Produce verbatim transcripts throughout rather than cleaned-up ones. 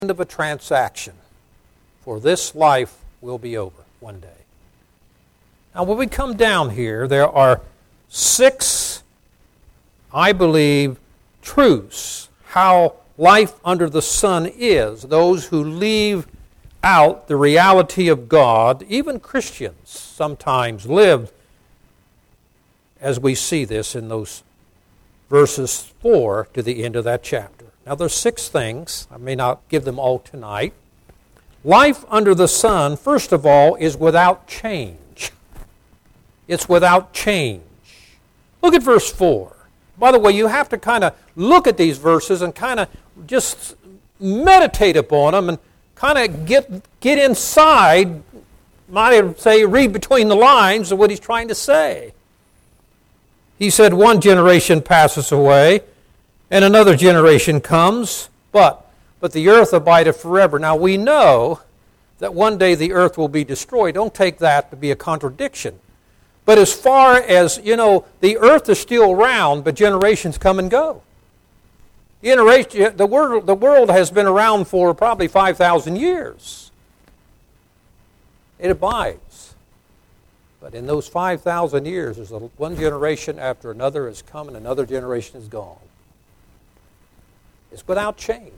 of a transaction, for this life will be over one day. Now, when we come down here, there are six, I believe, truths how life under the sun is. Those who leave out the reality of God, even Christians sometimes live as we see this in those verses four to the end of that chapter. Now, there's six things. I may not give them all tonight. Life under the sun, first of all, is without change. It's without change. Look at verse four. By the way, you have to kind of look at these verses and kind of just meditate upon them and kind of get, get inside, might say, read between the lines of what he's trying to say. He said, one generation passes away, and another generation comes, but but the earth abideth forever. Now we know that one day the earth will be destroyed. Don't take that to be a contradiction. But as far as, you know, the earth is still around, but generations come and go. Generation, the world, the world has been around for probably five thousand years. It abides. But in those five thousand years, there's a, one generation after another has come and another generation is gone. It's without change.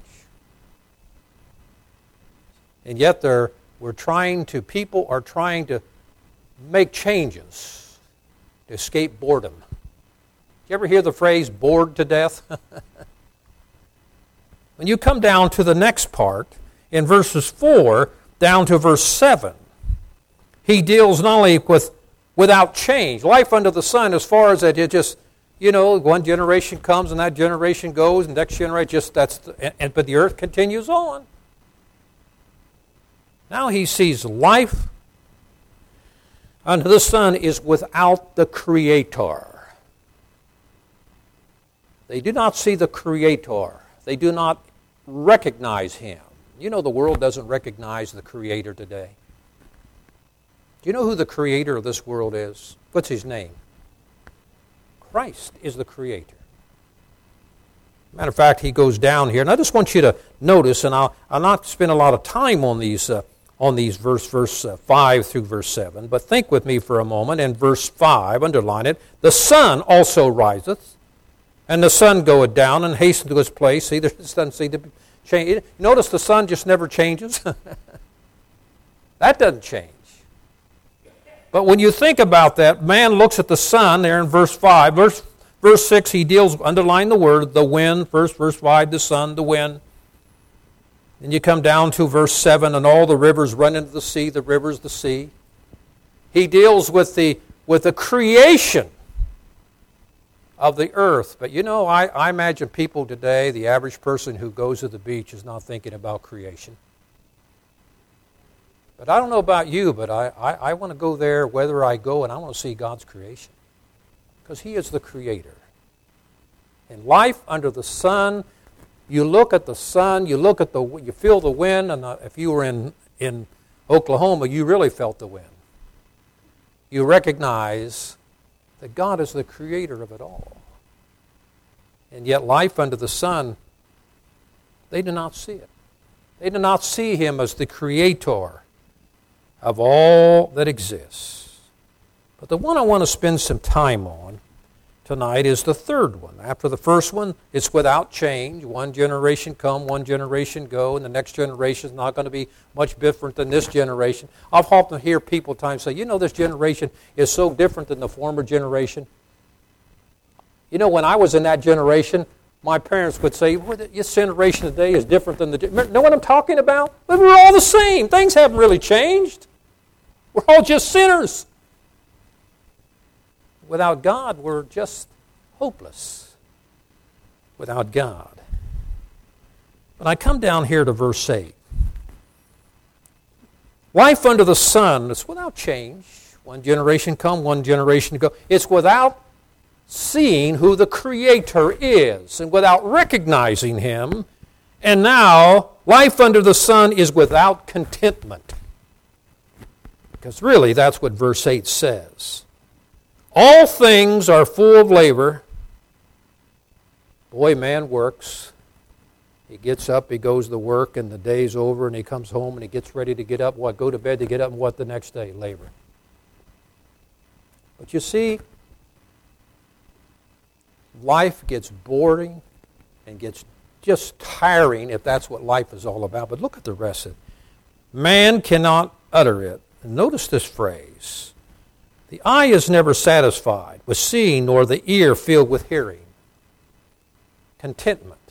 And yet there, we're trying to, people are trying to make changes to escape boredom. Did you ever hear the phrase, bored to death? When you come down to the next part, in verses four down to verse seven, he deals not only with without change, life under the sun, as far as that it just, you know, one generation comes and that generation goes, and next generation just that's, the, and but the earth continues on. Now he sees life under the sun is without the Creator. They do not see the Creator. They do not recognize Him. You know the world doesn't recognize the Creator today. Do you know who the Creator of this world is? What's His name? Christ is the Creator. Matter of fact, He goes down here, and I just want you to notice, and I'll, I'll not spend a lot of time on these uh, on these verse verse uh, five through verse seven, but think with me for a moment. In verse five, underline it, the sun also riseth, and the sun goeth down and hasteneth to his place. See, this doesn't seem to change. Notice the sun just never changes. That doesn't change. But when you think about that, man looks at the sun there in verse five. Verse, verse six, he deals, underline the word, the wind. First, verse five, the sun, the wind. Then you come down to verse seven, and all the rivers run into the sea, the rivers, the sea. He deals with the, with the creation of the earth. But you know, I, I imagine people today, the average person who goes to the beach is not thinking about creation. But I don't know about you, but I, I, I want to go there whether I go, and I want to see God's creation. Because He is the Creator. And life under the sun, you look at the sun, you look at the, you feel the wind, and if you were in, in Oklahoma, you really felt the wind. You recognize that God is the Creator of it all. And yet life under the sun, they do not see it. They do not see Him as the Creator of all that exists. But the one I want to spend some time on tonight is the third one. After the first one, it's without change. One generation come, one generation go, and the next generation is not going to be much different than this generation. I've often hear people times say, you know, this generation is so different than the former generation. You know, when I was in that generation, my parents would say, well, this generation today is different than the... Know what I'm talking about? But we're all the same. Things haven't really changed. We're all just sinners. Without God, we're just hopeless. Without God. But I come down here to verse eight. Life under the sun is without change. One generation come, one generation go. It's without seeing who the Creator is and without recognizing Him. And now, life under the sun is without contentment. Because really, that's what verse eight says. All things are full of labor. Boy, man works. He gets up, he goes to work, and the day's over, and he comes home, and he gets ready to get up. What? Go to bed to get up, and what the next day? Labor. But you see, life gets boring and gets just tiring if that's what life is all about. But look at the rest of it. Man cannot utter it. And notice this phrase. The eye is never satisfied with seeing, nor the ear filled with hearing. Contentment.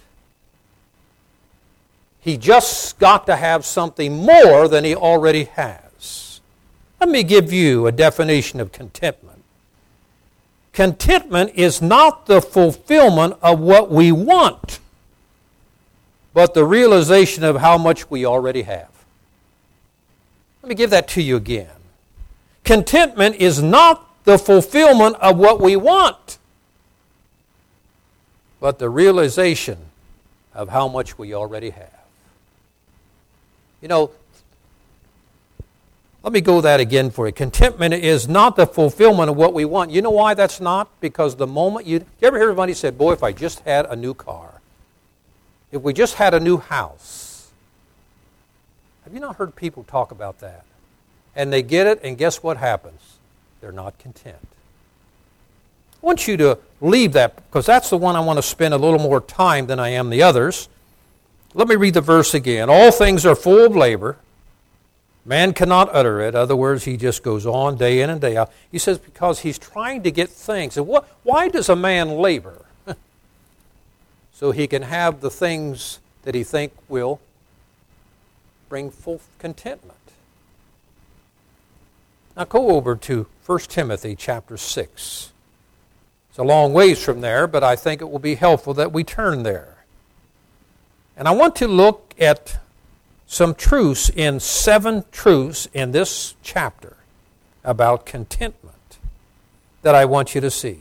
He just got to have something more than he already has. Let me give you a definition of contentment. Contentment is not the fulfillment of what we want, but the realization of how much we already have. Let me give that to you again. Contentment is not the fulfillment of what we want, but the realization of how much we already have. You know, let me go that again for you. Contentment is not the fulfillment of what we want. You know why that's not? Because the moment you... You ever hear anybody say, boy, if I just had a new car. If we just had a new house. Have you not heard people talk about that? And they get it, and guess what happens? They're not content. I want you to leave that, because that's the one I want to spend a little more time than I am the others. Let me read the verse again. All things are full of labor. Man cannot utter it. In other words, he just goes on day in and day out. He says because he's trying to get things. And what? Why does a man labor? So he can have the things that he think will bring full contentment. Now go over to First Timothy chapter six. It's a long ways from there, but I think it will be helpful that we turn there. And I want to look at some truths in seven truths in this chapter about contentment that I want you to see.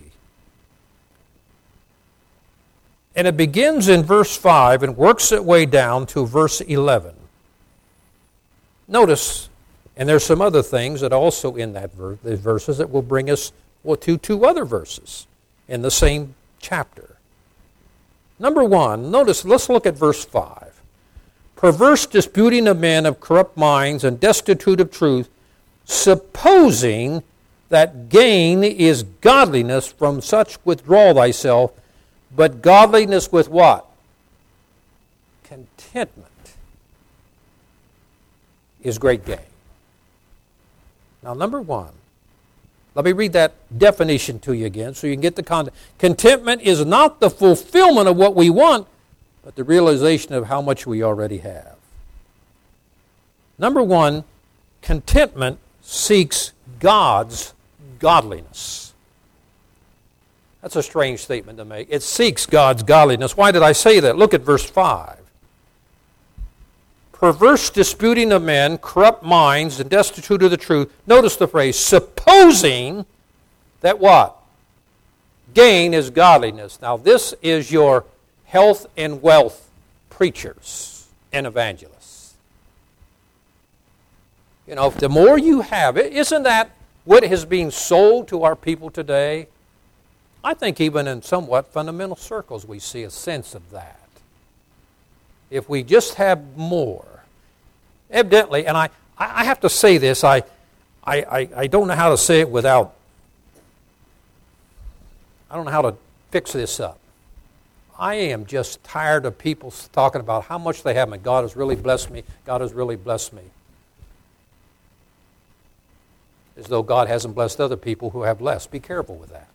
And it begins in verse five and works its way down to verse eleven. Notice, and there's some other things that also in that verse, the verses that will bring us well, to two other verses in the same chapter. Number one, notice, let's look at verse five. Perverse disputing of men of corrupt minds and destitute of truth, supposing that gain is godliness, from such withdraw thyself, but godliness with what? Contentment is great gain. Now, number one, let me read that definition to you again so you can get the context. Contentment is not the fulfillment of what we want, but the realization of how much we already have. Number one, contentment seeks God's godliness. That's a strange statement to make. It seeks God's godliness. Why did I say that? Look at verse five. Perverse disputing of men, corrupt minds, and destitute of the truth. Notice the phrase, supposing that what? Gain is godliness. Now this is your health and wealth preachers and evangelists. You know, the more you have, isn't that what is being sold to our people today? I think even in somewhat fundamental circles we see a sense of that. If we just have more. Evidently, and I, I have to say this, I, I, I, I don't know how to say it without, I don't know how to fix this up. I am just tired of people talking about how much they have and God has really blessed me, God has really blessed me. As though God hasn't blessed other people who have less. Be careful with that.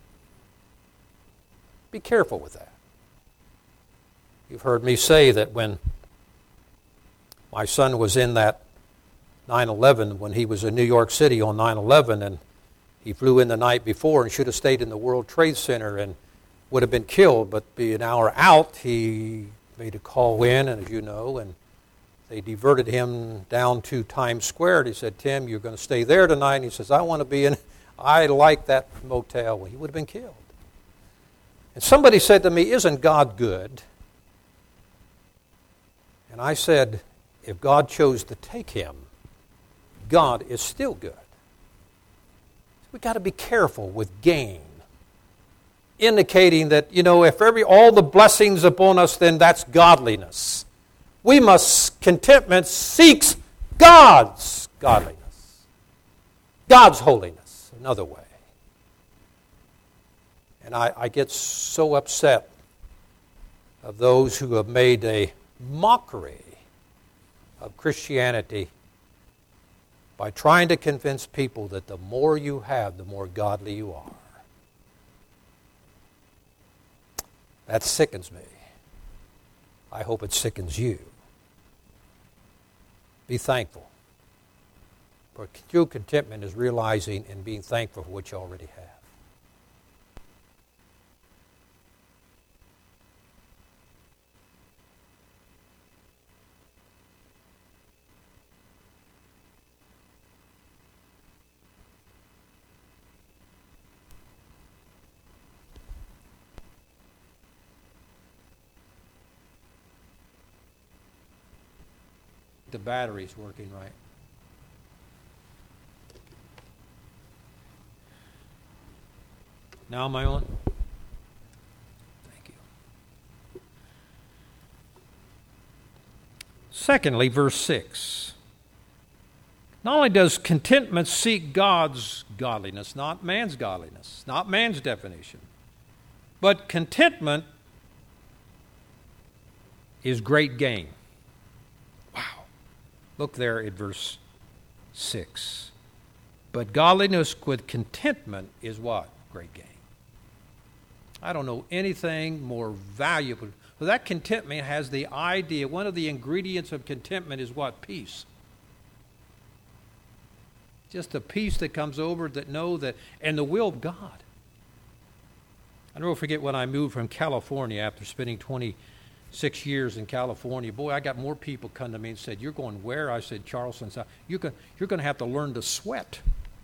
Be careful with that. You've heard me say that when my son was in that nine eleven, when he was in New York City on nine eleven, and he flew in the night before and should have stayed in the World Trade Center and would have been killed, but be an hour out, he made a call in, and as you know, and they diverted him down to Times Square. And he said, Tim, you're going to stay there tonight. And he says, I want to be in, I like that motel. Well, he would have been killed. And somebody said to me, isn't God good? And I said, if God chose to take him, God is still good. We've got to be careful with gain. Indicating that, you know, if every all the blessings upon us, then that's godliness. We must, contentment seeks God's godliness, God's holiness, another way. And I, I get so upset of those who have made a mockery of Christianity by trying to convince people that the more you have, the more godly you are. That sickens me. I hope it sickens you. Be thankful. For true contentment is realizing and being thankful for what you already have. The battery's working right. Now am I on? Thank you. Secondly, verse six. Not only does contentment seek God's godliness, not man's godliness, not man's definition, but contentment is great gain. Look there at verse six. But godliness with contentment is what? Great gain. I don't know anything more valuable. Well, that contentment has the idea, one of the ingredients of contentment is what? Peace. Just a peace that comes over that know that, and the will of God. I never forget when I moved from California after spending twenty-six years in California. Boy, I got more people come to me and said, "You're going where?" I said, "Charleston." So you're going, you're going to have to learn to sweat.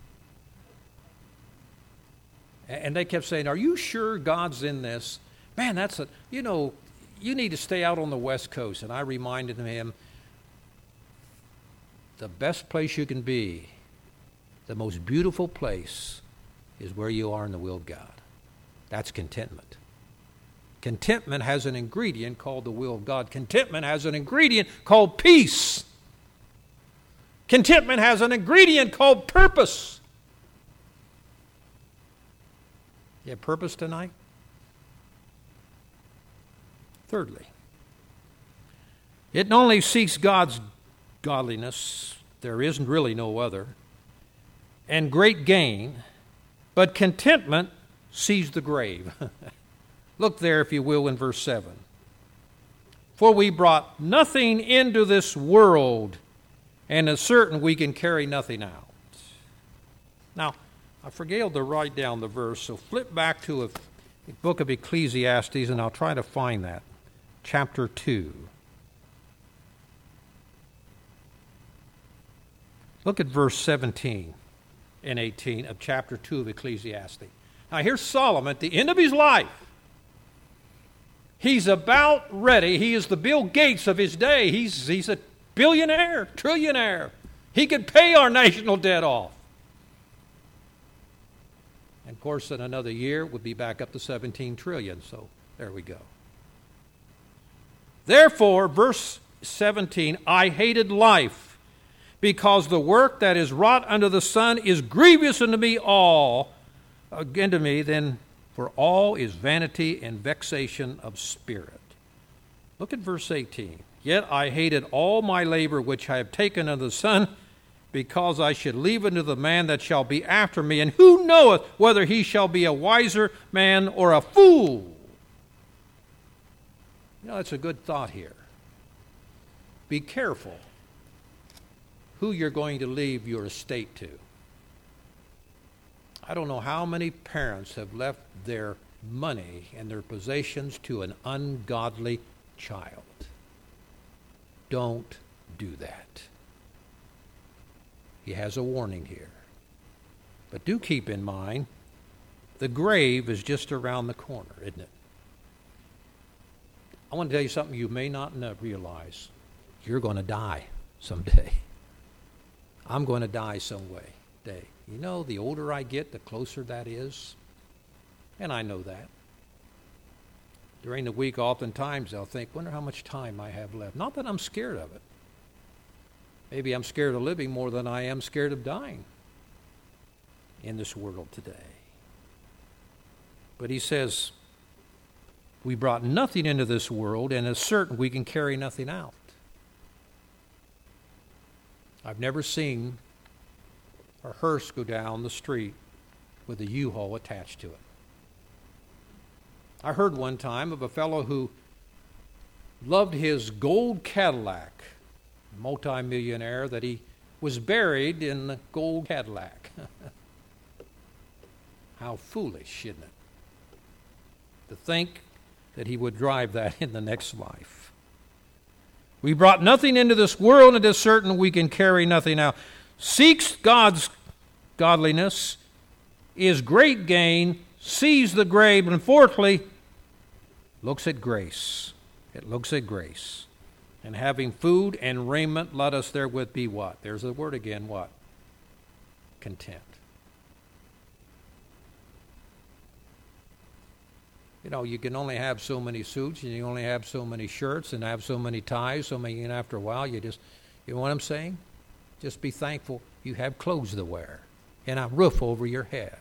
And they kept saying, "Are you sure God's in this?" Man, that's a, you know, you need to stay out on the West Coast. And I reminded him, the best place you can be, the most beautiful place, is where you are in the will of God. That's contentment. Contentment has an ingredient called the will of God. Contentment has an ingredient called peace. Contentment has an ingredient called purpose. You have purpose tonight? Thirdly, it not only seeks God's godliness, there isn't really no other, and great gain, but contentment sees the grave. Look there, if you will, in verse seven. For we brought nothing into this world, and it's certain we can carry nothing out. Now, I forgot to write down the verse, so flip back to a book of Ecclesiastes, and I'll try to find that. Chapter two. Look at verse seventeen and eighteen of chapter two of Ecclesiastes. Now here's Solomon at the end of his life. He's about ready. He is the Bill Gates of his day. He's, he's a billionaire, trillionaire. He could pay our national debt off. And of course, in another year, we'll be back up to seventeen trillion. So there we go. Therefore, verse seventeen, I hated life, because the work that is wrought under the sun is grievous unto me all, again to me, then for all is vanity and vexation of spirit. Look at verse eighteen. Yet I hated all my labor which I have taken unto the sun, because I should leave unto the man that shall be after me, and who knoweth whether he shall be a wiser man or a fool? You know, that's a good thought here. Be careful who you're going to leave your estate to. I don't know how many parents have left their money and their possessions to an ungodly child. Don't do that. He has a warning here. But do keep in mind, the grave is just around the corner, isn't it? I want to tell you something you may not know, realize. You're going to die someday. I'm going to die some way, day. You know, the older I get, the closer that is. And I know that. During the week, oftentimes they'll think, wonder how much time I have left. Not that I'm scared of it. Maybe I'm scared of living more than I am scared of dying in this world today. But he says, we brought nothing into this world, and it's certain we can carry nothing out. I've never seen a hearse go down the street with a U-Haul attached to it. I heard one time of a fellow who loved his gold Cadillac, multi-millionaire, that he was buried in the gold Cadillac. How foolish, isn't it? To think that he would drive that in the next life. We brought nothing into this world, and it is certain we can carry nothing out. Seeks God's godliness is great gain, sees the grave, and fourthly, looks at grace. It looks at grace. And having food and raiment, let us therewith be what? There's the word again, what? Content. You know, you can only have so many suits, and you only have so many shirts, and have so many ties, so many, and after a while, you just, you know what I'm saying? Just be thankful you have clothes to wear and a roof over your head.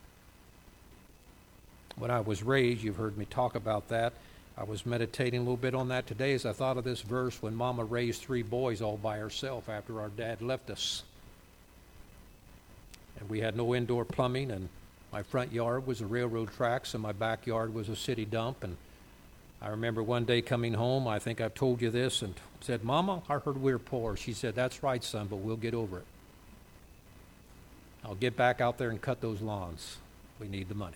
When I was raised, you've heard me talk about that. I was meditating a little bit on that today as I thought of this verse when Mama raised three boys all by herself after our dad left us. And we had no indoor plumbing, and my front yard was the railroad tracks, and my backyard was a city dump. And I remember one day coming home, I think I've told you this, and said, Mama, I heard we were poor. She said, that's right, son, but we'll get over it. I'll get back out there and cut those lawns. We need the money.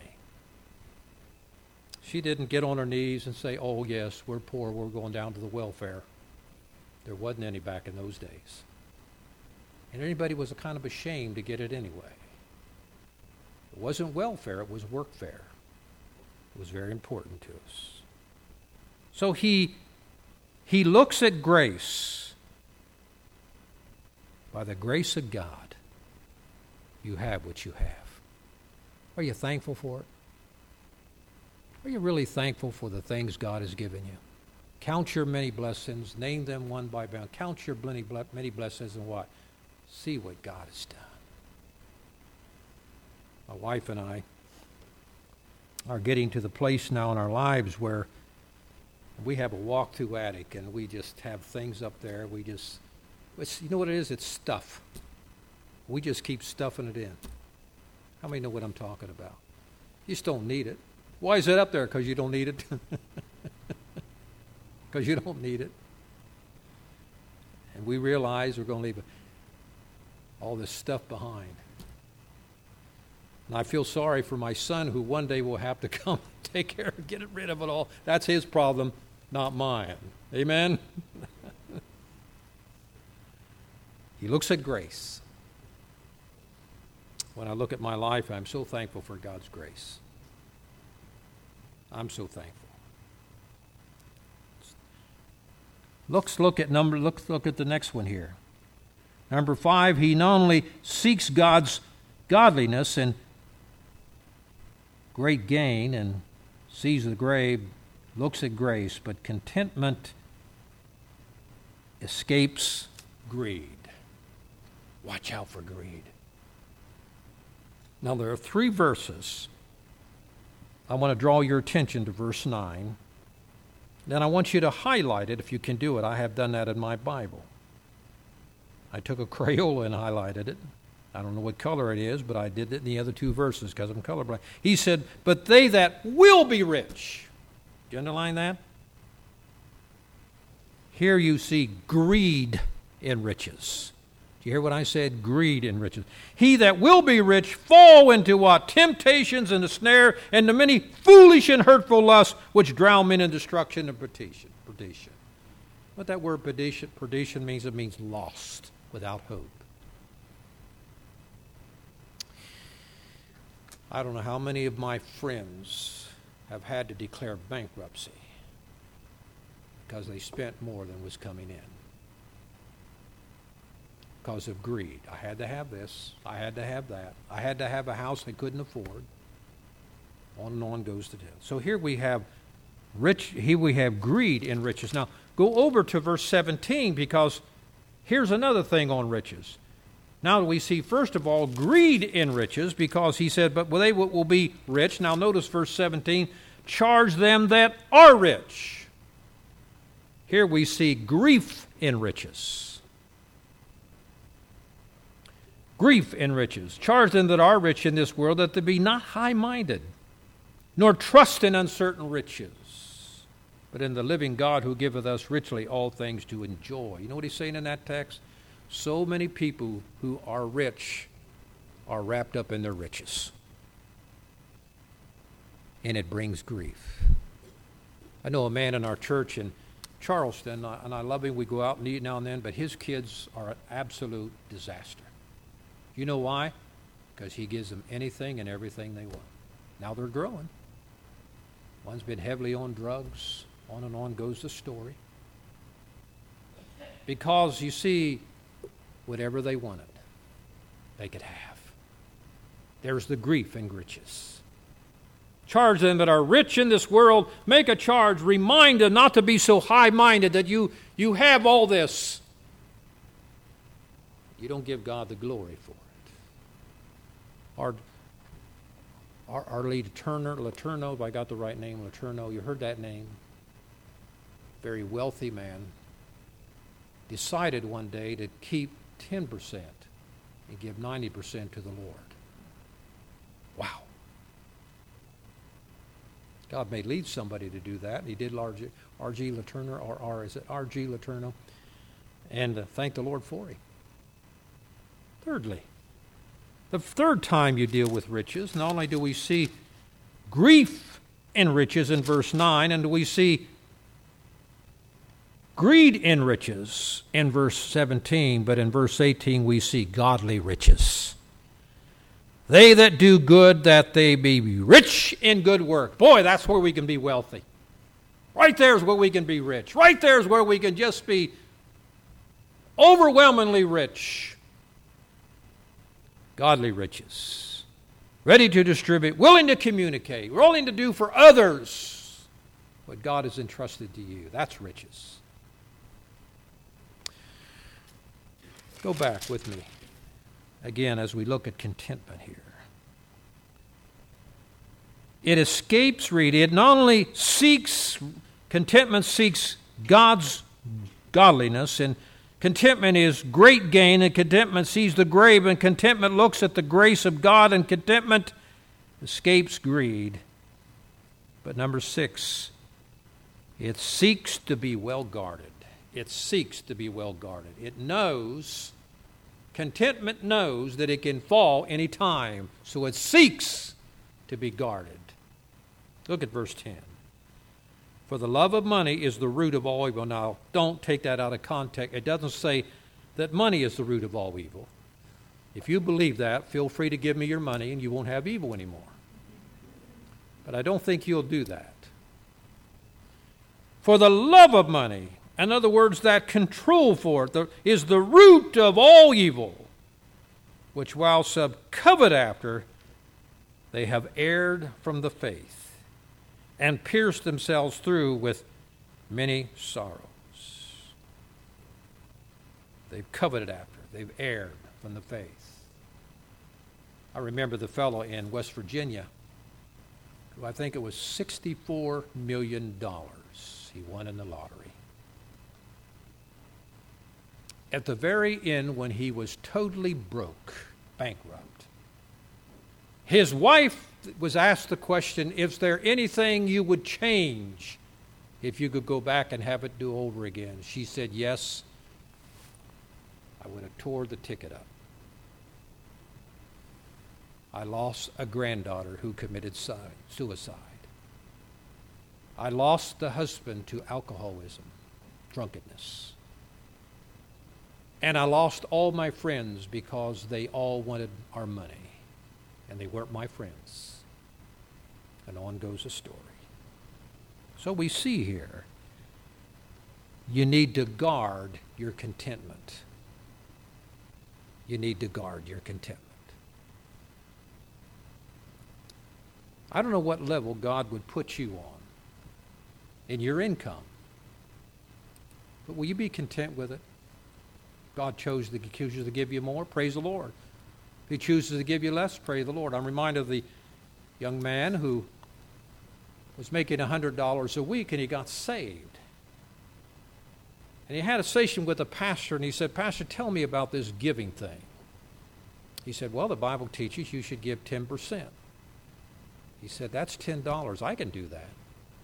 She didn't get on her knees and say, oh, yes, we're poor, we're going down to the welfare. There wasn't any back in those days. And anybody was kind of ashamed to get it anyway. It wasn't welfare, it was workfare. It was very important to us. So he, he looks at grace. By the grace of God, you have what you have. Are you thankful for it? Are you really thankful for the things God has given you? Count your many blessings, name them one by one. Count your many, many blessings and what? See what God has done. My wife and I are getting to the place now in our lives where we have a walk-through attic, and we just have things up there. We just, it's, you know what it is? It's stuff. We just keep stuffing it in. How many know what I'm talking about? You just don't need it. Why is it up there? Because you don't need it. Because you don't need it. And we realize we're going to leave all this stuff behind. And I feel sorry for my son, who one day will have to come and take care of, get rid of it all. That's his problem, not mine. Amen? He looks at grace. When I look at my life, I'm so thankful for God's grace. I'm so thankful. Let's look at number. Look, look at the next one here. Number five. He not only seeks God's godliness and great gain, and sees the grave, looks at grace, but contentment escapes greed. Watch out for greed. Now there are three verses. I want to draw your attention to verse nine. Then I want you to highlight it if you can do it. I have done that in my Bible. I took a Crayola and highlighted it. I don't know what color it is, but I did it in the other two verses because I'm colorblind. He said, but they that will be rich. Do you underline that? Here you see greed in riches. Do you hear what I said? Greed in riches. He that will be rich fall into what? Temptations and the snare and the many foolish and hurtful lusts which drown men in destruction and perdition. Perdition. What that word perdition, perdition means, it means lost, without hope. I don't know how many of my friends have had to declare bankruptcy because they spent more than was coming in. Because of greed. I had to have this. I had to have that. I had to have a house I couldn't afford. On and on goes to death. So here we have Rich, here we have greed in riches. Now, go over to verse seventeen, because here's another thing on riches. Now we see, first of all, greed in riches, because he said, but they will be rich. Now notice verse seventeen, charge them that are rich. Here we see grief in riches. Grief in riches. Charge them that are rich in this world that they be not high-minded, nor trust in uncertain riches, but in the living God who giveth us richly all things to enjoy. You know what he's saying in that text? So many people who are rich are wrapped up in their riches. And it brings grief. I know a man in our church in Charleston, and I love him. We go out and eat now and then, but his kids are an absolute disaster. You know why? Because he gives them anything and everything they want. Now they're growing. One's been heavily on drugs. On and on goes the story. Because, you see, whatever they wanted, they could have. There's the grief in riches. Charge them that are rich in this world. Make a charge. Remind them not to be so high-minded that you, you have all this. You don't give God the glory for it. Our, our, our lead Turner, Letourneau, if I got the right name, Letourneau, you heard that name. Very wealthy man. Decided one day to keep ten percent and give ninety percent to the Lord. Wow. God may lead somebody to do that. He did R G Letourneau, or R, is it R G Letourneau? And uh, thank the Lord for him. Thirdly, the third time you deal with riches, not only do we see grief in riches in verse nine, and do we see greed in riches in verse seventeen, but in verse eighteen we see godly riches. They that do good, that they be rich in good work. Boy, that's where we can be wealthy. Right there is where we can be rich. Right there is where we can just be overwhelmingly rich. Godly riches. Ready to distribute, willing to communicate, willing to do for others what God has entrusted to you. That's riches. Go back with me again as we look at contentment here. It escapes, read, it not only seeks, contentment seeks God's godliness, and contentment is great gain, and contentment sees the grave, and contentment looks at the grace of God, and contentment escapes greed. But number six, it seeks to be well guarded. It seeks to be well guarded. It knows, contentment knows that it can fall any time, so it seeks to be guarded. Look at verse ten. For the love of money is the root of all evil. Now, don't take that out of context. It doesn't say that money is the root of all evil. If you believe that, feel free to give me your money and you won't have evil anymore. But I don't think you'll do that. For the love of money, in other words, that control for it, is the root of all evil, which while some covet after, they have erred from the faith, and pierced themselves through with many sorrows. They've coveted after. They've erred from the faith. I remember the fellow in West Virginia who I think it was sixty-four million dollars he won in the lottery. At the very end, when he was totally broke, bankrupt, his wife was asked the question, is there anything you would change if you could go back and have it do over again? She said, yes, I would have tore the ticket up. I lost a granddaughter who committed suicide. I lost the husband to alcoholism, drunkenness. And I lost all my friends because they all wanted our money. And they weren't my friends. And on goes the story. So we see here, you need to guard your contentment. You need to guard your contentment. I don't know what level God would put you on. in your income. But will you be content with it? God chose to, chooses to give you more, praise the Lord. If He chooses to give you less, praise the Lord. I'm reminded of the young man who was making one hundred dollars a week and he got saved. And he had a session with a pastor and he said, Pastor, tell me about this giving thing. He said, well, the Bible teaches you should give ten percent. He said, that's ten dollars. I can do that.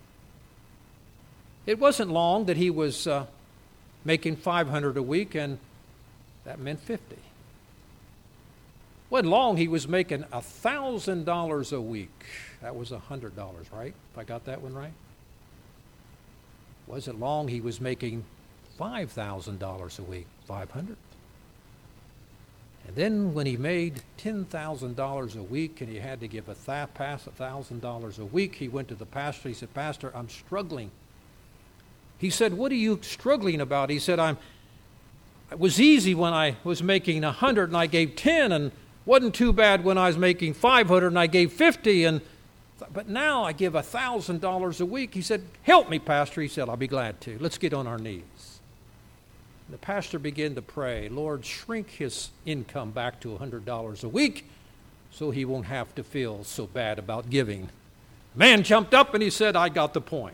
It wasn't long that he was uh, making five hundred dollars a week, and that meant fifty. Wasn't long he was making one thousand dollars a week. That was one hundred dollars, right? If I got that one right. Wasn't long he was making five thousand dollars a week, five hundred dollars. And then when he made ten thousand dollars a week and he had to give a th- pass one thousand dollars a week, he went to the pastor. He said, Pastor, I'm struggling. He said, what are you struggling about? He said, I'm. It was easy when I was making one hundred and I gave ten, and wasn't too bad when I was making five hundred and I gave fifty, and but now I give one thousand dollars a week. He said, help me, Pastor. He said, I'll be glad to. Let's get on our knees. And the pastor began to pray, Lord, shrink his income back to one hundred dollars a week so he won't have to feel so bad about giving. The man jumped up and he said, I got the point.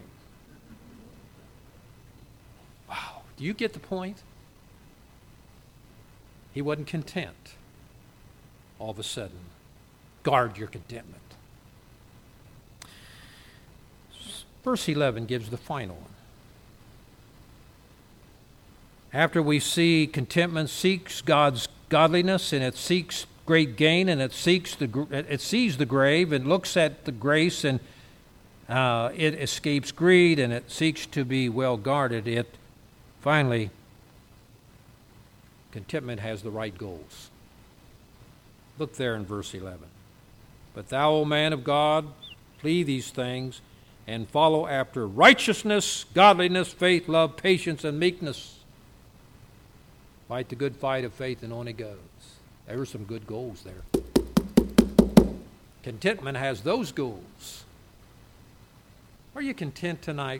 Wow, do you get the point? He wasn't content. All of a sudden, guard your contentment. Verse eleven gives the final one. After we see contentment seeks God's godliness, and it seeks great gain, and it seeks the it sees the grave and looks at the grace, and uh, it escapes greed, and it seeks to be well guarded. It finally, contentment has the right goals. Look there in verse eleven. But thou, O man of God, flee these things, and follow after righteousness, godliness, faith, love, patience, and meekness. Fight the good fight of faith, and on it goes. There are some good goals there. Contentment has those goals. Are you content tonight?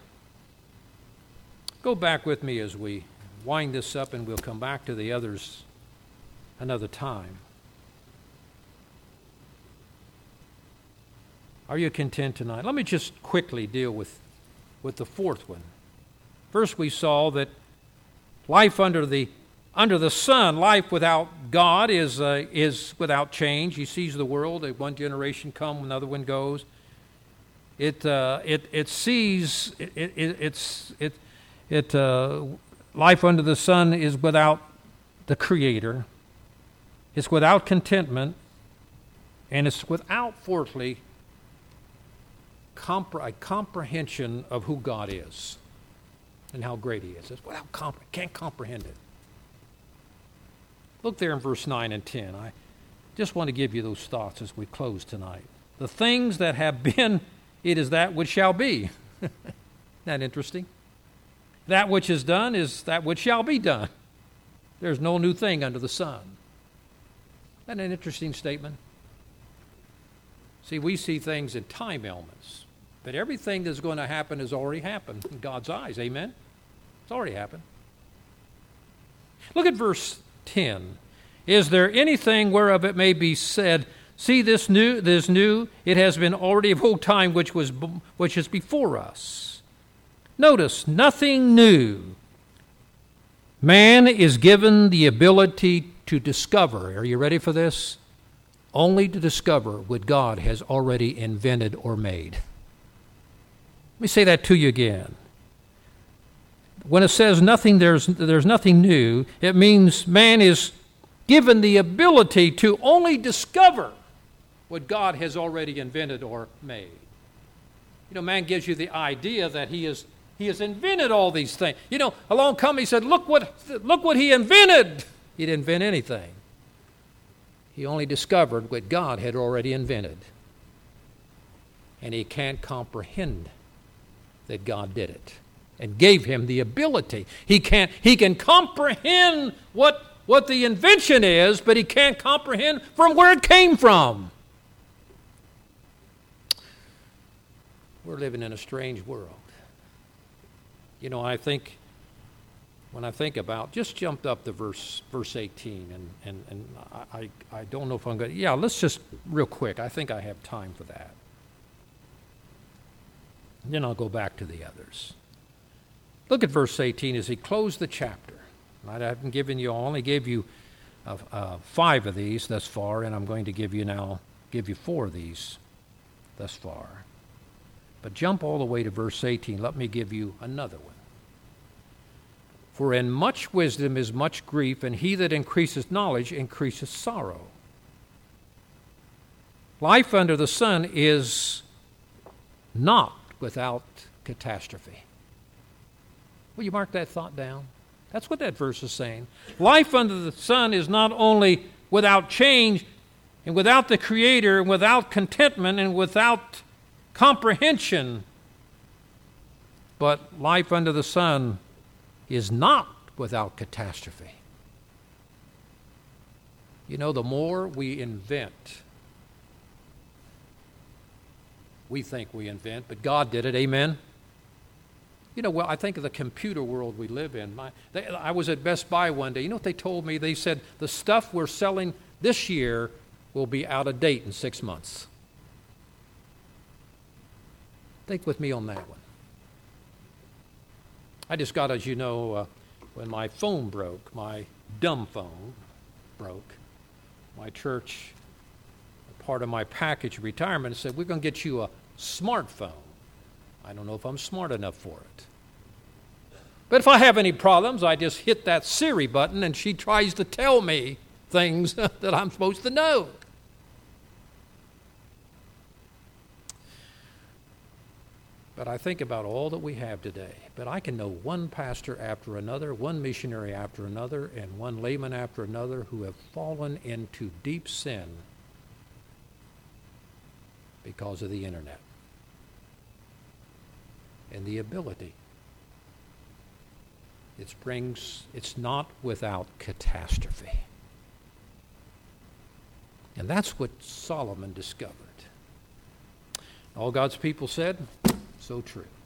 Go back with me as we wind this up, and we'll come back to the others another time. Are you content tonight? Let me just quickly deal with, with the fourth one. First, we saw that life under the under the sun, life without God is uh, is without change. He sees the world. One generation comes, another one goes. It uh, it it sees it, it it's it it uh, life under the sun is without the Creator. It's without contentment, and it's without, fourthly, compre- a comprehension of who God is and how great He is. It's without comp- can't comprehend it. Look there in verse nine and ten. I just want to give you those thoughts as we close tonight. The things that have been, it is that which shall be. Isn't that interesting? That which is done is that which shall be done. There's no new thing under the sun. Isn't that an interesting statement? See, we see things in time elements, but everything that's going to happen has already happened in God's eyes. Amen? It's already happened. Look at verse ten. Is there anything whereof it may be said, see this new, this new, it has been already of old time which was which is before us. Notice, nothing new. Man is given the ability to discover. Are you ready for this? Only to discover what God has already invented or made. Let me say that to you again. When it says nothing, there's, there's nothing new, it means man is given the ability to only discover what God has already invented or made. You know, man gives you the idea that he is he has invented all these things. You know, along come he said, look what look what he invented. He didn't invent anything. He only discovered what God had already invented. And he can't comprehend that God did it and gave him the ability. He can't he can comprehend what what the invention is, but he can't comprehend from where it came from. We're living in a strange world. You know, I think, when I think about, just jumped up to verse verse eighteen, and, and, and I, I don't know if I'm going to, yeah, let's just, real quick, I think I have time for that. Then I'll go back to the others. Look at verse eighteen as he closed the chapter. I haven't given you, I only gave you uh, uh, five of these thus far, and I'm going to give you now, give you four of these thus far. But jump all the way to verse eighteen. Let me give you another one. For in much wisdom is much grief, and he that increases knowledge increases sorrow. Life under the sun is not without catastrophe. Will you mark that thought down? That's what that verse is saying. Life under the sun is not only without change, and without the Creator, and without contentment, and without comprehension, but life under the sun is not without catastrophe. You know, the more we invent, we think we invent, but God did it, amen? You know, well, I think of the computer world we live in. My, they, I was at Best Buy one day. You know what they told me? They said, the stuff we're selling this year will be out of date in six months. Think with me on that one. I just got, as you know, uh, when my phone broke, my dumb phone broke, my church, part of my package of retirement, said, we're going to get you a smartphone. I don't know if I'm smart enough for it. But if I have any problems, I just hit that Siri button and she tries to tell me things that I'm supposed to know. But I think about all that we have today. But I can know one pastor after another, one missionary after another, and one layman after another who have fallen into deep sin because of the internet and the ability. It brings, it's not without catastrophe. And that's what Solomon discovered. All God's people said, so true.